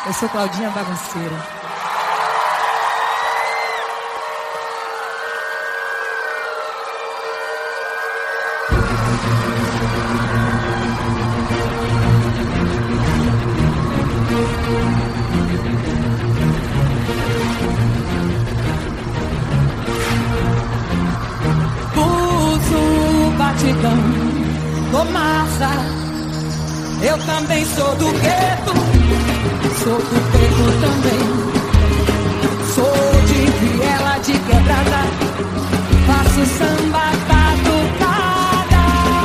Eu sou Claudinha Bagunceira. Pulso, batidão, tô massa. Eu também sou do gueto, sou do preto também. Sou de viela, de quebrada, faço samba batucada.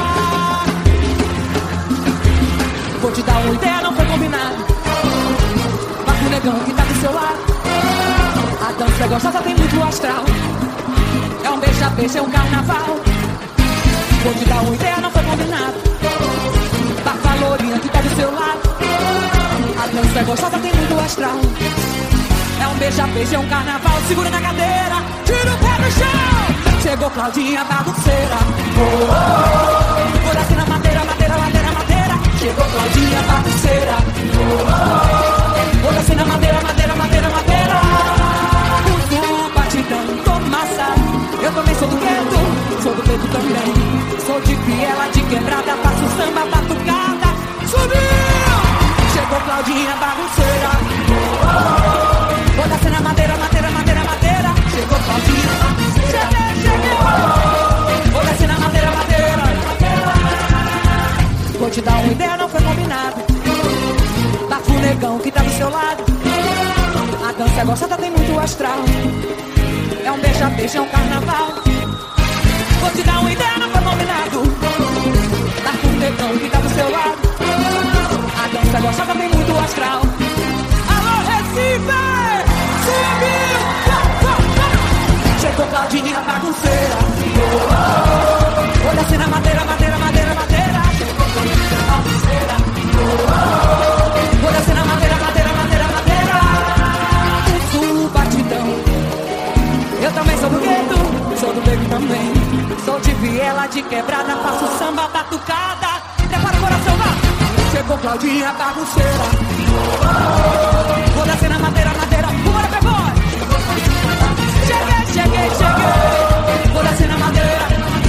Vou te dar uma ideia, não foi combinado. Mas o negão que tá do seu lado, a dança é gostosa, tem muito astral. É um beija-peixe, é um carnaval. Vou te dar uma ideia, não foi combinado. Bata lourinha que tá do seu lado, a dança é gostosa, tem muito astral. É um beija-peixe, é um carnaval. Segura na cadeira, tira o pé no chão. Chegou Claudinha Bagunceira. Oh, oh, oh. Vou descer na madeira, madeira, madeira, madeira. Chegou Claudinha Bagunceira. Oh, oh, oh. Vou descer na madeira, madeira, madeira, madeira. Uso, batidão, tô massa. Eu também sou do gueto, sou do peito também. Sou de viela, de quebrada, faço samba, batucada. Subiu! Chegou Claudinha Bagunceira. Oh, oh, oh. Vou descer na madeira, madeira, madeira, madeira. Chegou Claudinha Bagunceira. Cheguei, cheguei. Oh, oh, oh. Vou descer na madeira, madeira, madeira. Vou te dar uma ideia, não foi combinado. Bafo negão que tá do seu lado, a dança é gostosa, tem muito astral. É um beija-peixe, é um carnaval. Vou te dar uma ideia, não foi combinado. Bafo negão que tá do seu lado, a dança é gostosa, tem muito astral. Alô, Recife! Subiu! Chegou Claudinha Bagunceira. Oh, oh, oh. Vou descer na madeira, madeira, madeira, madeira. Chegou Claudinha Bagunceira. Oh, oh, oh. Vou descer na madeira, madeira, madeira, madeira. Uso, batidão. Eu também sou do gueto, sou do beco também. Sou de viela, de quebrada, faço samba, batucada. Prepara o coração, vá! Chegou Claudinha Bagunceira. Oh, oh, oh. Vou descer na madeira, madeira. Bora, pegou! Cheguei, cheguei, cheguei. Vou descer na madeira.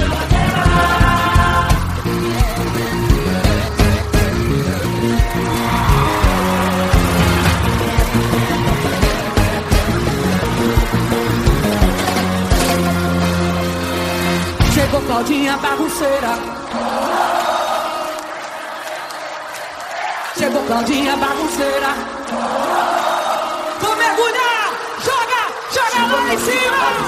Chegou Claudinha Bagunceira. Chegou Claudinha Bagunceira. Vou mergulhar. Joga, joga lá em cima.